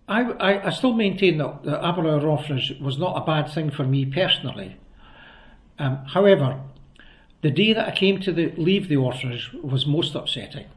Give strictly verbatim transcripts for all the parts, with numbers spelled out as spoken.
I, I, I still maintain that the Aberlour Orphanage was not a bad thing for me personally. Um, however, the day that I came to the, leave the orphanage was most upsetting.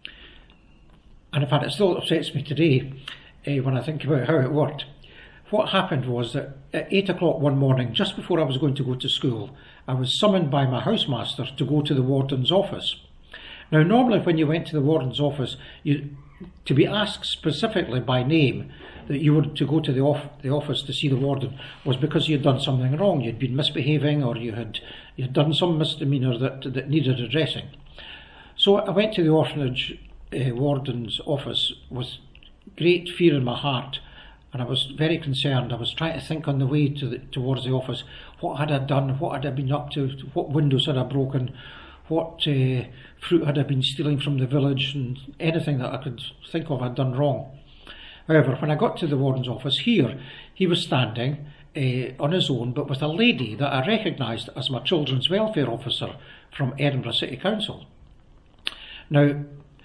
And in fact, it still upsets me today uh, when I think about how it worked. What happened was that at eight o'clock one morning, just before I was going to go to school, I was summoned by my housemaster to go to the warden's office. Now, normally when you went to the warden's office, you, to be asked specifically by name that you were to go to the, off, the office to see the warden was because you had done something wrong. You'd been misbehaving, or you had you had done some misdemeanour that, that needed addressing. So I went to the orphanage uh, warden's office with great fear in my heart, and I was very concerned. I was trying to think on the way to the, towards the office, what had I done, what had I been up to, what windows had I broken, what uh, fruit had I been stealing from the village, and anything that I could think of I'd done wrong. However, when I got to the warden's office here, he was standing uh, on his own, but with a lady that I recognised as my children's welfare officer from Edinburgh City Council. Now,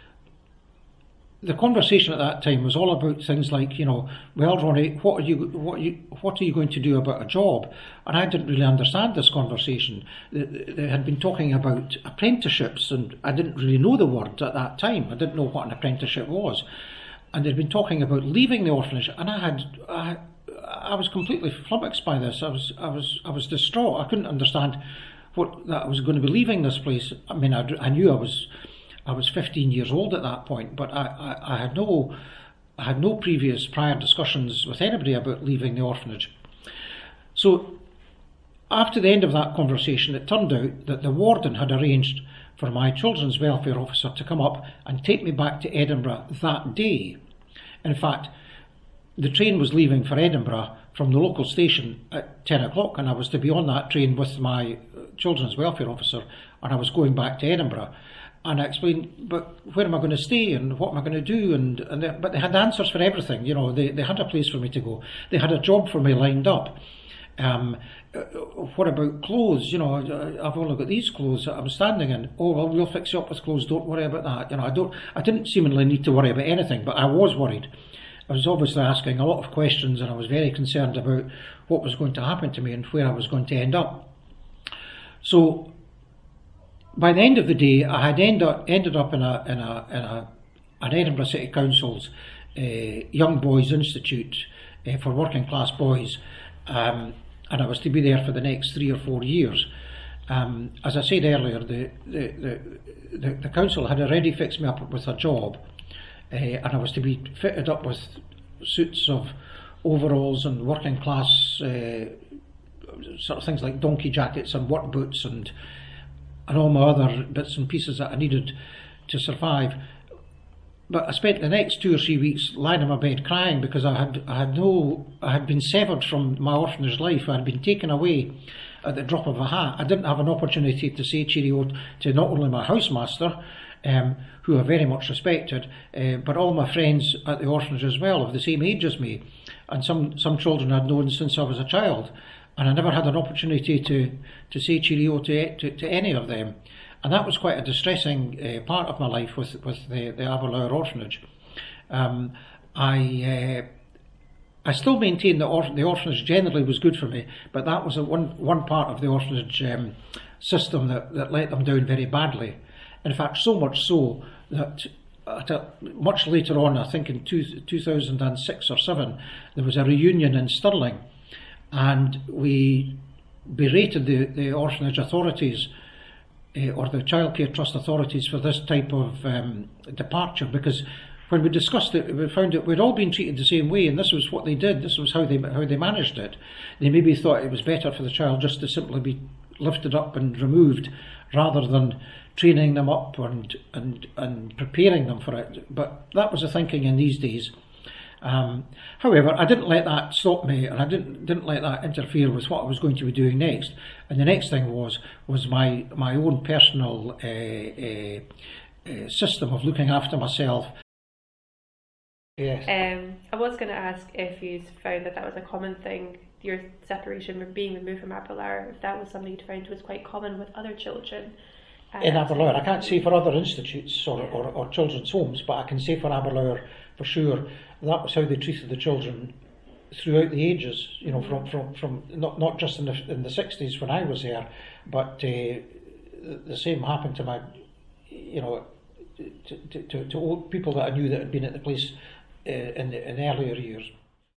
the conversation at that time was all about things like, you know, well, Ronnie, what are you, what are you, what are you going to do about a job? And I didn't really understand this conversation. They, they had been talking about apprenticeships, and I didn't really know the word at that time. I didn't know what an apprenticeship was, and they'd been talking about leaving the orphanage, and I had, I, I was completely flummoxed by this. I was, I was, I was distraught. I couldn't understand what that I was going to be leaving this place. I mean, I, I knew I was. I was fifteen years old at that point, but I, I, I had no I had no previous prior discussions with anybody about leaving the orphanage. So after the end of that conversation, it turned out that the warden had arranged for my children's welfare officer to come up and take me back to Edinburgh that day. In fact, the train was leaving for Edinburgh from the local station at ten o'clock, and I was to be on that train with my children's welfare officer, and I was going back to Edinburgh. And I explained, but where am I going to stay, and what am I going to do? And, and they, but they had answers for everything. You know, they, they had a place for me to go. They had a job for me lined up. Um, what about clothes? You know, I've only got these clothes that I'm standing in. Oh, well, we'll fix you up with clothes. Don't worry about that. You know, I don't. I didn't seemingly need to worry about anything, but I was worried. I was obviously asking a lot of questions, and I was very concerned about what was going to happen to me and where I was going to end up. So, by the end of the day, I had end up, ended up in a in a in a an Edinburgh City Council's uh, Young Boys Institute uh, for working class boys, um, and I was to be there for the next three or four years. Um, as I said earlier, the the, the the the council had already fixed me up with a job, uh, and I was to be fitted up with suits of overalls and working class uh, sort of things like donkey jackets and work boots and. and all my other bits and pieces that I needed to survive. But I spent the next two or three weeks lying in my bed crying because I had I had no I had been severed from my orphanage life. I had been taken away at the drop of a hat. I didn't have an opportunity to say cheerio to not only my housemaster, um, who I very much respected, uh, but all my friends at the orphanage as well, of the same age as me, and some some children I'd known since I was a child. And I never had an opportunity to, to say cheerio to, to to any of them, and that was quite a distressing uh, part of my life with with the the Aberlour Orphanage. Um, I uh, I still maintain that or, the orphanage generally was good for me, but that was a one one part of the orphanage um, system that, that let them down very badly. In fact, so much so that at a, much later on, I think in two, two thousand six or seven, there was a reunion in Stirling. And we berated the, the orphanage authorities uh, or the childcare trust authorities for this type of um, departure, because when we discussed it, we found that we'd all been treated the same way, and this was what they did. This was how they how they managed it. They maybe thought it was better for the child just to simply be lifted up and removed, rather than training them up and and and preparing them for it. But that was the thinking in these days. Um, however, I didn't let that stop me, and I didn't didn't let that interfere with what I was going to be doing next. And the next thing was was my my own personal uh, uh, uh, system of looking after myself. Yes. Um, I was going to ask if you found that that was a common thing, your separation, being removed from Aberlour, if that was something you found was quite common with other children. Uh, in Aberlour, I can't say for other institutes or, or, or children's homes, but I can say for Aberlour, for sure, that was how they treated the children throughout the ages. You know, from from, from not not just in the in the sixties when I was there, but uh, the same happened to my, you know, to to, to old people that I knew that had been at the place uh, in the in earlier years.